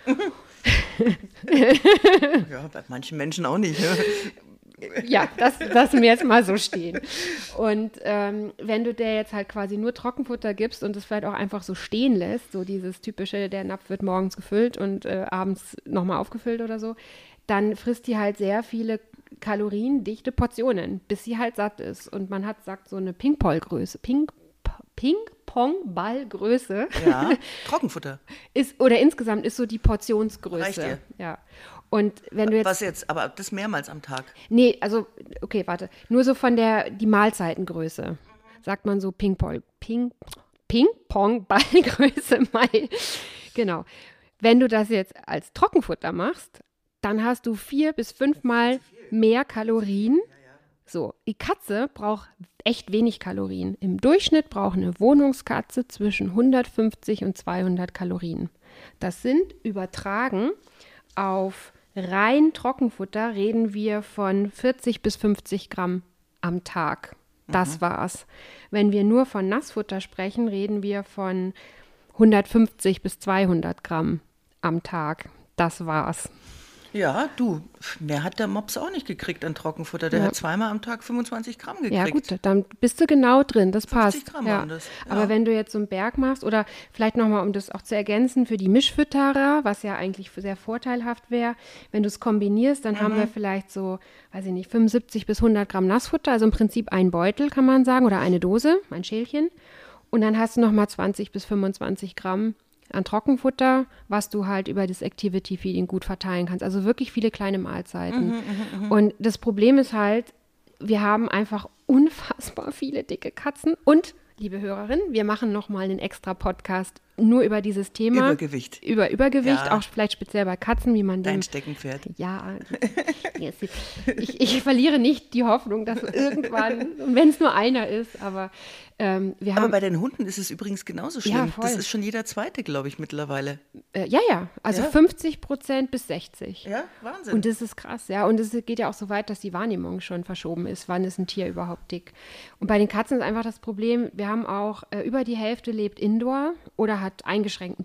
Ja, bei manchen Menschen auch nicht. Ne? Ja, das lassen wir jetzt mal so stehen. Und wenn du der jetzt halt quasi nur Trockenfutter gibst und es vielleicht auch einfach so stehen lässt, so dieses typische, der Napf wird morgens gefüllt und abends nochmal aufgefüllt oder so, dann frisst die halt sehr viele kaloriendichte Portionen, bis sie halt satt ist. Und man sagt so eine Ping-Pong-Größe. Ping-Pong-Ball-Größe. Ja, Trockenfutter. Oder insgesamt ist so die Portionsgröße. Reicht dir? Ja. Und wenn du jetzt. Was jetzt? Aber das mehrmals am Tag? Nee, also, okay, warte. Nur so von die Mahlzeitengröße. Sagt man so Ping-Pong-Ballgröße mal. Genau. Wenn du das jetzt als Trockenfutter machst, dann hast du 4 bis 5 Mal mehr Kalorien. So, die Katze braucht echt wenig Kalorien. Im Durchschnitt braucht eine Wohnungskatze zwischen 150 und 200 Kalorien. Das sind übertragen auf rein Trockenfutter reden wir von 40 bis 50 Gramm am Tag. Das war's. Wenn wir nur von Nassfutter sprechen, reden wir von 150 bis 200 Gramm am Tag. Das war's. Ja, du, mehr hat der Mops auch nicht gekriegt an Trockenfutter. Der hat zweimal am Tag 25 Gramm gekriegt. Ja gut, dann bist du genau drin, das 50 passt. Gramm Ja. waren das. Ja. Aber wenn du jetzt so einen Berg machst oder vielleicht nochmal, um das auch zu ergänzen, für die Mischfütterer, was ja eigentlich sehr vorteilhaft wäre, wenn du es kombinierst, dann haben wir vielleicht so, weiß ich nicht, 75 bis 100 Gramm Nassfutter, also im Prinzip ein Beutel, kann man sagen, oder eine Dose, ein Schälchen. Und dann hast du nochmal 20 bis 25 Gramm an Trockenfutter, was du halt über das Activity Feeding gut verteilen kannst. Also wirklich viele kleine Mahlzeiten. Und das Problem ist halt, wir haben einfach unfassbar viele dicke Katzen. Und, liebe Hörerin, wir machen nochmal einen extra Podcast nur über dieses Thema. Übergewicht. Über Übergewicht, Ja. auch vielleicht speziell bei Katzen, wie man Dein den. Steckenpferd. Ja, ich verliere nicht die Hoffnung, dass irgendwann, wenn es nur einer ist, aber wir Aber haben. bei den Hunden ist es übrigens genauso schlimm. Ja, voll. Das ist schon jeder Zweite, glaube ich, mittlerweile. Also Ja? 50% bis 60%. Ja, Wahnsinn. Und das ist krass, ja. Und es geht ja auch so weit, dass die Wahrnehmung schon verschoben ist. Wann ist ein Tier überhaupt dick? Und bei den Katzen ist einfach das Problem, wir haben auch, über die Hälfte lebt indoor oder hat eingeschränkten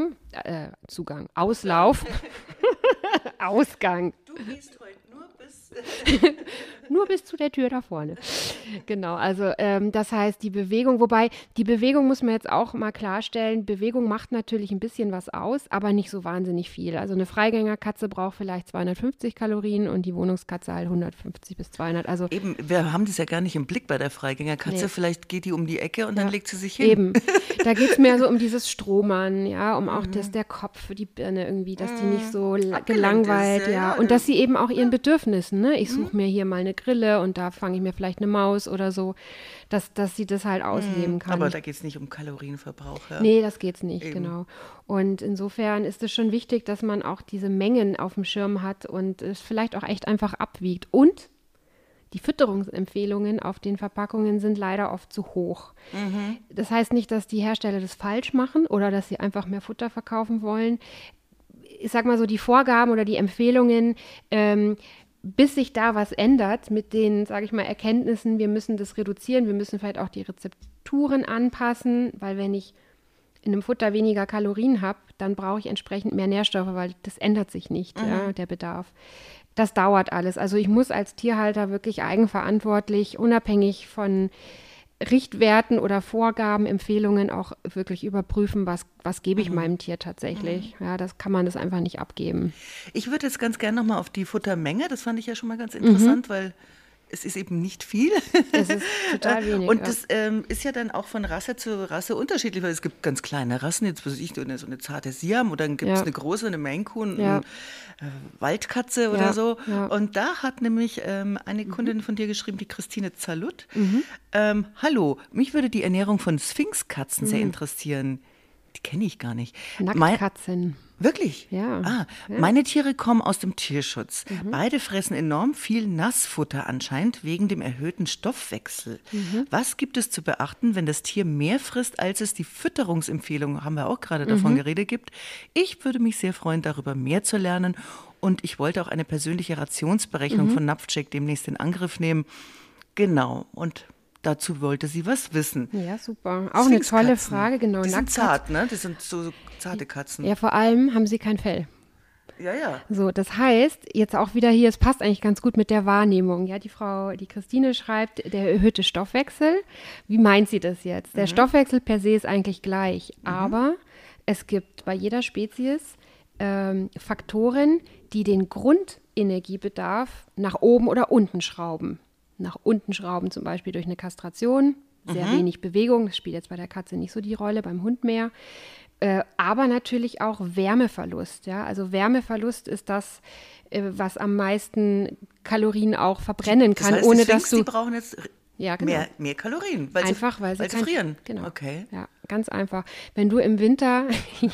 Auslauf. Ausgang. Du gehst heute nur bis... Nur bis zu der Tür da vorne. Genau, also das heißt die Bewegung, wobei die Bewegung muss man jetzt auch mal klarstellen, Bewegung macht natürlich ein bisschen was aus, aber nicht so wahnsinnig viel. Also eine Freigängerkatze braucht vielleicht 250 Kalorien und die Wohnungskatze halt 150 bis 200. Also Eben, wir haben das ja gar nicht im Blick bei der Freigängerkatze. Nee. Vielleicht geht die um die Ecke und dann legt sie sich hin. Eben. Da geht es mehr so um dieses Stromern, ja, um auch der Kopf, die Birne irgendwie, dass die nicht so gelangweilt, ist, ja. Und dass sie eben auch ihren Bedürfnissen, ne? Ich suche mir hier mal eine Grille und da fange ich mir vielleicht eine Maus oder so, dass sie das halt ausleben kann. Aber da geht es nicht um Kalorienverbrauch. Ja? Nee, das geht's nicht, Eben. genau. Und insofern ist es schon wichtig, dass man auch diese Mengen auf dem Schirm hat und es vielleicht auch echt einfach abwiegt. Und die Fütterungsempfehlungen auf den Verpackungen sind leider oft zu hoch. Das heißt nicht, dass die Hersteller das falsch machen oder dass sie einfach mehr Futter verkaufen wollen. Ich sag mal so, die Vorgaben oder die Empfehlungen, bis sich da was ändert mit den, sage ich mal, Erkenntnissen, wir müssen das reduzieren, wir müssen vielleicht auch die Rezepturen anpassen, weil wenn ich in einem Futter weniger Kalorien habe, dann brauche ich entsprechend mehr Nährstoffe, weil das ändert sich nicht, ja, der Bedarf. Das dauert alles. Also ich muss als Tierhalter wirklich eigenverantwortlich, unabhängig von Richtwerten oder Vorgaben, Empfehlungen auch wirklich überprüfen, was gebe ich meinem Tier tatsächlich. Ja, das kann man das einfach nicht abgeben. Ich würde jetzt ganz gerne nochmal auf die Futtermenge, das fand ich ja schon mal ganz interessant, weil es ist eben nicht viel. Es ist total wenig. Und das ist ja dann auch von Rasse zu Rasse unterschiedlich, weil es gibt ganz kleine Rassen, jetzt weiß ich, so eine zarte Siam oder dann gibt es eine große, eine Maine Coon, eine Waldkatze oder so. Ja. Und da hat nämlich eine Kundin von dir geschrieben, die Christine Zalut. Hallo, mich würde die Ernährung von Sphinxkatzen sehr interessieren. Die kenne ich gar nicht. Nacktkatzen. Wirklich? Ja. Meine Tiere kommen aus dem Tierschutz. Beide fressen enorm viel Nassfutter anscheinend wegen dem erhöhten Stoffwechsel. Was gibt es zu beachten, wenn das Tier mehr frisst, als es die Fütterungsempfehlung, haben wir auch gerade davon geredet, gibt? Ich würde mich sehr freuen, darüber mehr zu lernen. Und ich wollte auch eine persönliche Rationsberechnung von Napfcheck demnächst in Angriff nehmen. Genau. Und dazu wollte sie was wissen. Ja, super. Auch eine tolle Frage, genau. Die sind zart, ne? Das sind so zarte Katzen. Ja, vor allem haben sie kein Fell. Ja. So, das heißt, jetzt auch wieder hier, es passt eigentlich ganz gut mit der Wahrnehmung. Ja, die Christine schreibt, der erhöhte Stoffwechsel. Wie meint sie das jetzt? Der Stoffwechsel per se ist eigentlich gleich, aber es gibt bei jeder Spezies Faktoren, die den Grundenergiebedarf nach oben oder unten schrauben. Nach unten schrauben, zum Beispiel durch eine Kastration, sehr wenig Bewegung, das spielt jetzt bei der Katze nicht so die Rolle, beim Hund mehr, aber natürlich auch Wärmeverlust. Ja? Also Wärmeverlust ist das, was am meisten Kalorien auch verbrennen kann, das heißt, ohne dass du... Die brauchen jetzt genau. mehr Kalorien, weil sie frieren. Genau. Okay. Ja, ganz einfach. Wenn du im Winter,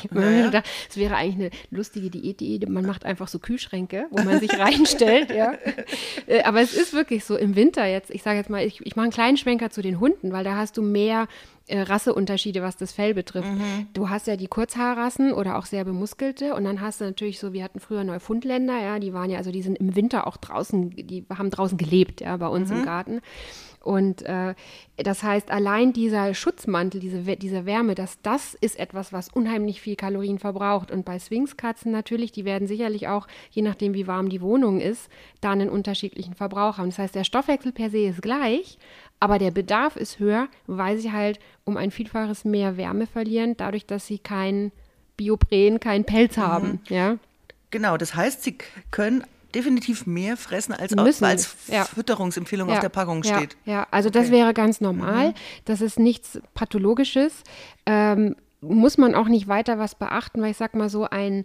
es wäre eigentlich eine lustige Diät, man macht einfach so Kühlschränke, wo man sich reinstellt, ja. Aber es ist wirklich so, im Winter jetzt, ich sage jetzt mal, ich mache einen kleinen Schwenker zu den Hunden, weil da hast du mehr Rasseunterschiede, was das Fell betrifft. Du hast ja die Kurzhaarrassen oder auch sehr bemuskelte und dann hast du natürlich so, wir hatten früher Neufundländer, ja, die waren ja, also die sind im Winter auch draußen, die haben draußen gelebt, ja, bei uns im Garten. Und das heißt, allein dieser Schutzmantel, diese Wärme, das ist etwas, was unheimlich viel Kalorien verbraucht. Und bei Sphinxkatzen natürlich, die werden sicherlich auch, je nachdem wie warm die Wohnung ist, da einen unterschiedlichen Verbrauch haben. Das heißt, der Stoffwechsel per se ist gleich, aber der Bedarf ist höher, weil sie halt um ein Vielfaches mehr Wärme verlieren, dadurch, dass sie kein Biopren, keinen Pelz haben. Ja? Genau, das heißt, sie können definitiv mehr fressen, als Fütterungsempfehlung auf der Packung steht. Ja, also das wäre ganz normal. Das ist nichts Pathologisches. Muss man auch nicht weiter was beachten, weil ich sag mal so, ein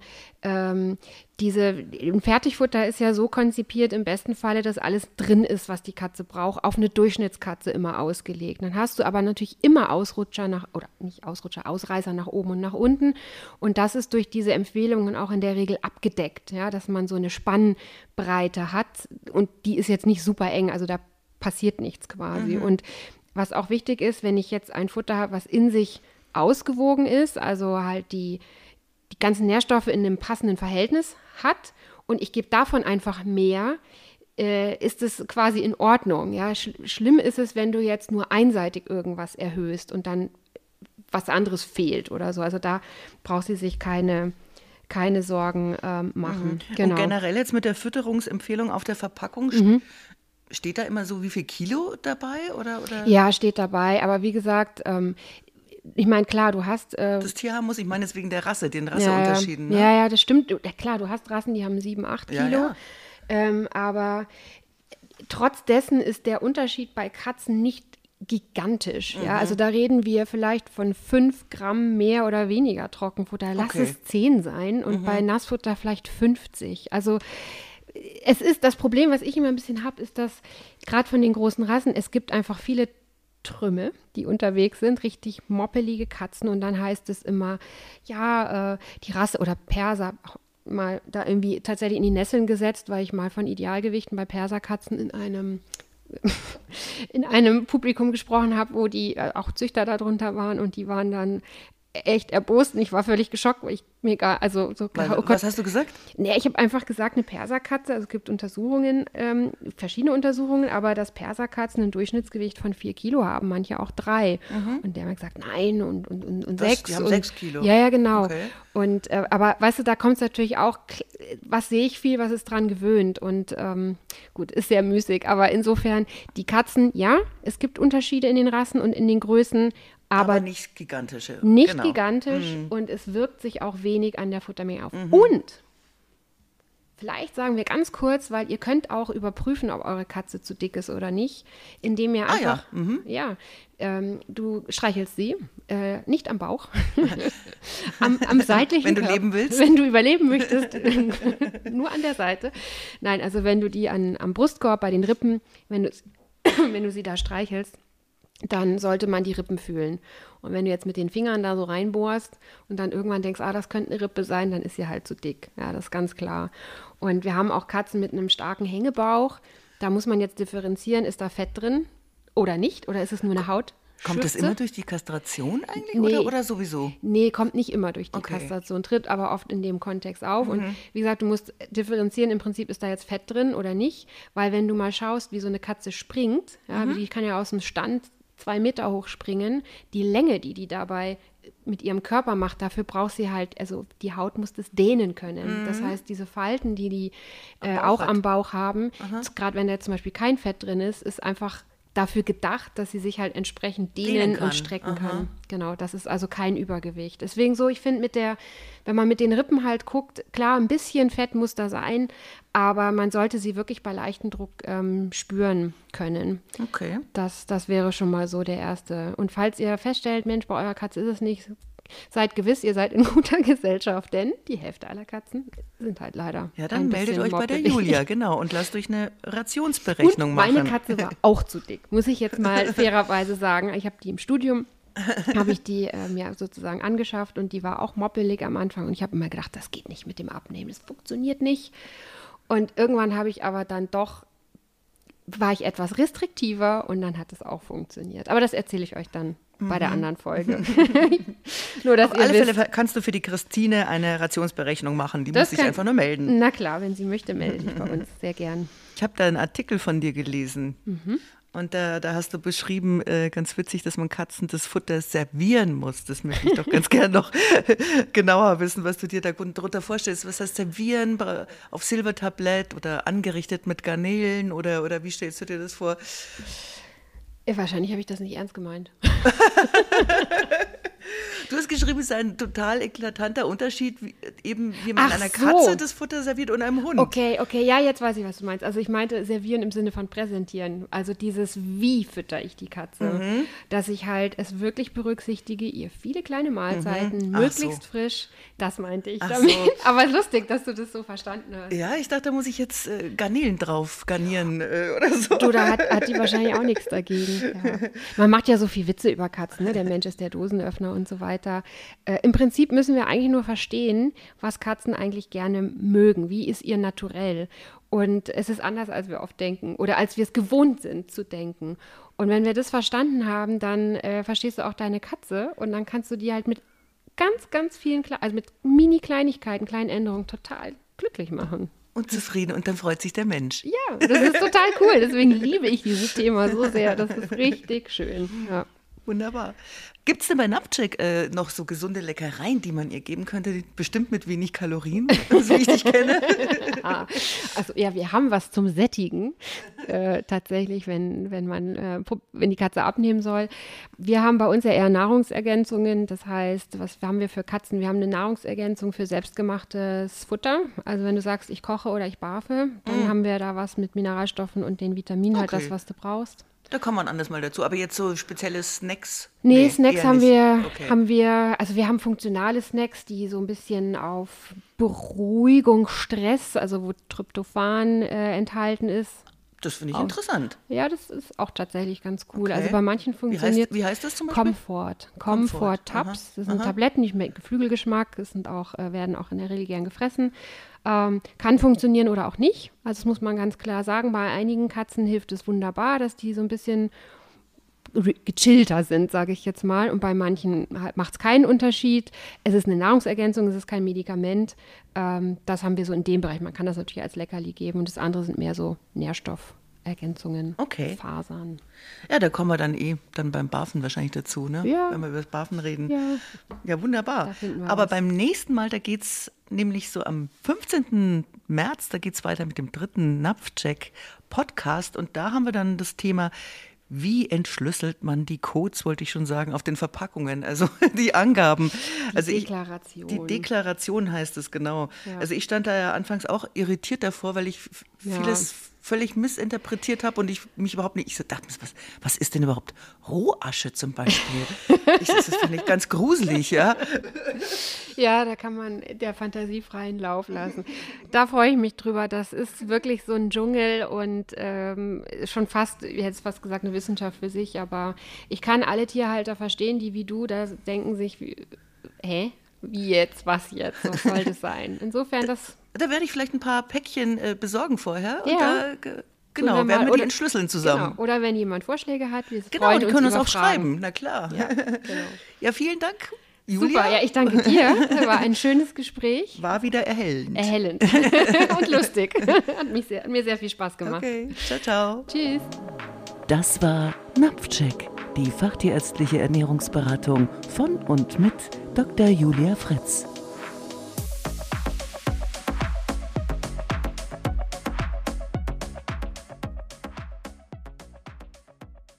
Fertigfutter ist ja so konzipiert im besten Falle, dass alles drin ist, was die Katze braucht, auf eine Durchschnittskatze immer ausgelegt. Dann hast du aber natürlich immer Ausreißer nach oben und nach unten. Und das ist durch diese Empfehlungen auch in der Regel abgedeckt, ja, dass man so eine Spannbreite hat und die ist jetzt nicht super eng, also da passiert nichts quasi. Und was auch wichtig ist, wenn ich jetzt ein Futter habe, was in sich ausgewogen ist, also halt die ganzen Nährstoffe in einem passenden Verhältnis hat und ich gebe davon einfach mehr, ist es quasi in Ordnung. Ja? Schlimm ist es, wenn du jetzt nur einseitig irgendwas erhöhst und dann was anderes fehlt oder so. Also da braucht sie sich keine Sorgen machen. Genau. Und generell jetzt mit der Fütterungsempfehlung auf der Verpackung, steht da immer so, wie viel Kilo dabei? Oder? Ja, steht dabei, aber wie gesagt, ich meine, klar, du hast... das Tier haben muss, ich meine jetzt wegen der Rasse, den Rasseunterschieden. Ja, ne? Ja, das stimmt. Ja, klar, du hast Rassen, die haben 7, 8 Kilo. Ja. Aber trotz dessen ist der Unterschied bei Katzen nicht gigantisch. Ja? Also da reden wir vielleicht von 5 Gramm mehr oder weniger Trockenfutter. Lass es 10 sein und bei Nassfutter vielleicht 50. Also es ist das Problem, was ich immer ein bisschen habe, ist, dass gerade von den großen Rassen, es gibt einfach viele Trümme, die unterwegs sind, richtig moppelige Katzen und dann heißt es immer, ja, die Rasse oder Perser, mal da irgendwie tatsächlich in die Nesseln gesetzt, weil ich mal von Idealgewichten bei Perserkatzen in einem Publikum gesprochen habe, wo die auch Züchter darunter waren und die waren dann echt erbost und ich war völlig geschockt, weil was hast du gesagt? Nee, ich habe einfach gesagt, eine Perserkatze, also es gibt Untersuchungen, verschiedene Untersuchungen, aber dass Perserkatzen ein Durchschnittsgewicht von 4 Kilo haben, manche auch 3. Und der hat gesagt, nein und 6. Die haben 6 Kilo. Ja, genau. Okay. Und aber weißt du, da kommt es natürlich auch, was sehe ich viel, was ist dran gewöhnt und gut, ist sehr müßig, aber insofern, die Katzen, ja, es gibt Unterschiede in den Rassen und in den Größen, aber nicht gigantische. Nicht genau. gigantisch und es wirkt sich auch wenig an der Futtermenge auf. Und vielleicht sagen wir ganz kurz, weil ihr könnt auch überprüfen, ob eure Katze zu dick ist oder nicht, indem ihr einfach, du streichelst sie, nicht am Bauch, am seitlichen Wenn du Körper. leben willst. Wenn du überleben möchtest, nur an der Seite. Nein, also wenn du die am Brustkorb, bei den Rippen, wenn du sie da streichelst, dann sollte man die Rippen fühlen. Und wenn du jetzt mit den Fingern da so reinbohrst und dann irgendwann denkst, das könnte eine Rippe sein, dann ist sie halt zu dick. Ja, das ist ganz klar. Und wir haben auch Katzen mit einem starken Hängebauch. Da muss man jetzt differenzieren, ist da Fett drin oder nicht? Oder ist es nur eine Haut? Kommt das immer durch die Kastration eigentlich Nee. oder sowieso? Nee, kommt nicht immer durch die Okay. Kastration, tritt aber oft in dem Kontext auf. Und wie gesagt, du musst differenzieren, im Prinzip ist da jetzt Fett drin oder nicht, weil wenn du mal schaust, wie so eine Katze springt, die kann ja aus dem Stand 2 Meter hoch springen, die Länge, die dabei mit ihrem Körper macht, dafür braucht sie halt, also die Haut muss das dehnen können. Das heißt, diese Falten, die auch am Bauch haben, gerade wenn da zum Beispiel kein Fett drin ist einfach dafür gedacht, dass sie sich halt entsprechend dehnen und strecken kann. Genau, das ist also kein Übergewicht. Deswegen so, ich finde wenn man mit den Rippen halt guckt, klar, ein bisschen Fett muss da sein, aber man sollte sie wirklich bei leichtem Druck spüren können. Okay. Das wäre schon mal so der erste. Und falls ihr feststellt, Mensch, bei eurer Katze ist es nicht, seid gewiss, ihr seid in guter Gesellschaft, denn die Hälfte aller Katzen sind halt leider Ja, dann ein meldet bisschen euch bei der moppelig. Julia, genau, und lasst euch eine Rationsberechnung Und machen. meine Katze war auch zu dick, muss ich jetzt mal fairerweise sagen. Ich habe die im Studium, habe ich die mir sozusagen angeschafft und die war auch moppelig am Anfang. Und ich habe immer gedacht, das geht nicht mit dem Abnehmen, das funktioniert nicht. Und irgendwann habe ich aber dann doch, war ich etwas restriktiver und dann hat es auch funktioniert. Aber das erzähle ich euch dann bei der anderen Folge. Nur, dass Auf ihr alle wisst, Fälle kannst du für die Christine eine Rationsberechnung machen. Die das muss sich kann- einfach nur melden. Na klar, wenn sie möchte, melde dich bei uns sehr gern. Ich habe da einen Artikel von dir gelesen. Und da hast du beschrieben, ganz witzig, dass man Katzen das Futter servieren muss. Das möchte ich doch ganz gern noch genauer wissen, was du dir da drunter vorstellst. Was heißt servieren auf Silbertablett oder angerichtet mit Garnelen oder wie stellst du dir das vor? Wahrscheinlich habe ich das nicht ernst gemeint. Du hast geschrieben, es ist ein total eklatanter Unterschied, wie man Ach einer so. Katze das Futter serviert und einem Hund. Okay, ja, jetzt weiß ich, was du meinst. Also ich meinte servieren im Sinne von präsentieren. Also dieses, wie fütter ich die Katze. Dass ich halt es wirklich berücksichtige, ihr viele kleine Mahlzeiten, Ach möglichst so. frisch. Das meinte ich Ach damit. so. Aber lustig, dass du das so verstanden hast. Ja, ich dachte, da muss ich jetzt Garnelen drauf garnieren oder so. Du, da hat die wahrscheinlich auch nichts dagegen. Ja. Man macht ja so viel Witze über Katzen, ne? Der Mensch ist der Dosenöffner und so weiter. Im Prinzip müssen wir eigentlich nur verstehen, was Katzen eigentlich gerne mögen. Wie ist ihr Naturell? Und es ist anders, als wir oft denken oder als wir es gewohnt sind zu denken. Und wenn wir das verstanden haben, dann verstehst du auch deine Katze und dann kannst du die halt mit ganz, ganz vielen, also mit Mini-Kleinigkeiten, kleinen Änderungen total glücklich machen. Und zufrieden und dann freut sich der Mensch. Ja, das ist total cool. Deswegen liebe ich dieses Thema so sehr. Das ist richtig schön. Ja. Wunderbar. Gibt es denn bei Napchek noch so gesunde Leckereien, die man ihr geben könnte? Bestimmt mit wenig Kalorien, so wie ich dich kenne. Also ja, wir haben was zum Sättigen, tatsächlich, wenn die Katze abnehmen soll. Wir haben bei uns ja eher Nahrungsergänzungen. Das heißt, was haben wir für Katzen? Wir haben eine Nahrungsergänzung für selbstgemachtes Futter. Also wenn du sagst, ich koche oder ich barfe, dann haben wir da was mit Mineralstoffen und den Vitaminen, halt Okay. das, was du brauchst. Da kommt man anders mal dazu. Aber jetzt so spezielle Snacks? Nee, Snacks eher haben nicht. wir, Okay. also wir haben funktionale Snacks, die so ein bisschen auf Beruhigung, Stress, also wo Tryptophan enthalten ist. Das finde ich interessant. Ja, das ist auch tatsächlich ganz cool. Okay. Also bei manchen Wie funktioniert heißt das zum Beispiel? Comfort Tabs. Das sind Tabletten, die schmecken Geflügelgeschmack. Das sind auch, werden auch in der Regel gern gefressen. Kann funktionieren oder auch nicht. Also das muss man ganz klar sagen. Bei einigen Katzen hilft es wunderbar, dass die so ein bisschen gechillter sind, sage ich jetzt mal. Und bei manchen macht es keinen Unterschied. Es ist eine Nahrungsergänzung, es ist kein Medikament. Das haben wir so in dem Bereich. Man kann das natürlich als Leckerli geben. Und das andere sind mehr so Nährstoffergänzungen, Okay. Fasern. Ja, da kommen wir dann beim Barfen wahrscheinlich dazu, ne? Ja. Wenn wir über das Barfen reden. Ja. Ja, wunderbar. Da finden wir Aber was. beim nächsten Mal, da geht es nämlich so am 15. März, da geht es weiter mit dem 3. Napfcheck-Podcast. Und da haben wir dann das Thema, wie entschlüsselt man die Codes, wollte ich schon sagen, auf den Verpackungen, also die Angaben. Die Deklaration heißt es, genau. Ja. Also ich stand da ja anfangs auch irritiert davor, weil ich vieles völlig missinterpretiert habe und ich mich überhaupt nicht, ich so dachte, was ist denn überhaupt Rohasche zum Beispiel? Das finde ich ganz gruselig, ja. Ja, da kann man der Fantasie freien Lauf lassen. Da freue ich mich drüber. Das ist wirklich so ein Dschungel und schon fast, ich hätte es fast gesagt, eine Wissenschaft für sich, aber ich kann alle Tierhalter verstehen, die wie du da denken sich, wie jetzt, was jetzt, was soll das sein? Insofern, Da werde ich vielleicht ein paar Päckchen besorgen vorher. Ja. Und da werden wir die entschlüsseln zusammen. Genau. Oder wenn jemand Vorschläge hat, wir freuen die können uns auch schreiben, na klar. Ja, genau. Ja, vielen Dank, Julia. Super, ja, ich danke dir. Das war ein schönes Gespräch. War wieder erhellend. Und lustig. Hat mir sehr viel Spaß gemacht. Okay, ciao, ciao. Tschüss. Das war Napfcheck, die fachtierärztliche Ernährungsberatung von und mit Dr. Julia Fritz.